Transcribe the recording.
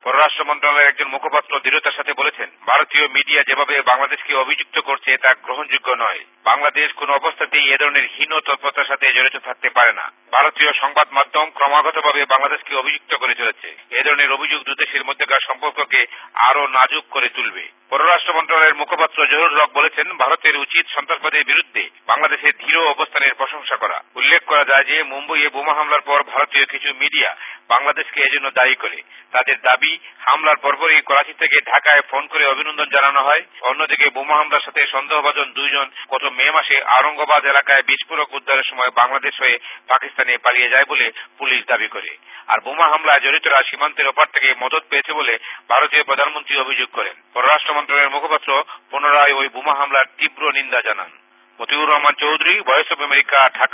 পররাষ্ট্র মন্ত্রণালয়ের একজন মুখপাত্র দৃঢ়তার সাথে বলেছেন, ভারতীয় মিডিয়া যেভাবে বাংলাদেশকে অভিযুক্ত করছে তা গ্রহণযোগ্য নয়। বাংলাদেশ কোন অবস্থাতেই এ ধরনের হীন তৎপরতার সাথে জড়িত থাকতে পারে না। ভারতীয় সংবাদ মাধ্যম ক্রমাগতভাবে বাংলাদেশকে অভিযুক্ত করে চলেছে। এ ধরনের অভিযোগ দুদেশের মধ্যকার সম্পর্ককে আরো নাজুক করে তুলবে। পররাষ্ট্র মন্ত্রণালয়ের মুখপাত্র জহুরুল হক বলেছেন, ভারতের উচিত সন্ত্রাসবাদের বিরুদ্ধে বাংলাদেশের দৃঢ় অবস্থানের প্রশংসা করা। উল্লেখ করা যায় যে মুম্বইয়ে বোমা হামলার পর ভারতীয় কিছু মিডিয়া বাংলাদেশকে এজন্য দায়ী করে। তাদের দাবি, হামলার পরপরই করাচি থেকে ঢাকায় ফোন করে অভিনন্দন জানানো হয়। অন্যদিকে বোমা হামলার সাথে সন্দেহভাজন দুইজন গত মে মাসে আওরঙ্গাবাদ এলাকায় বিস্ফোরক উদ্ধারের সময় বাংলাদেশ হয়ে পাকিস্তানে পালিয়ে যায় বলে পুলিশ দাবি করে। আর বোমা হামলায় জড়িতরা সীমান্তের ওপার থেকে মদত পেয়েছে বলে ভারতীয় প্রধানমন্ত্রী অভিযোগ করেন। পররাষ্ট্র মন্ত্রণালয়ের মুখপাত্র পুনরায় ওই বোমা হামলার তীব্র নিন্দা জানান। Motiur Rahman Chowdhury, voice of America, Dhaka.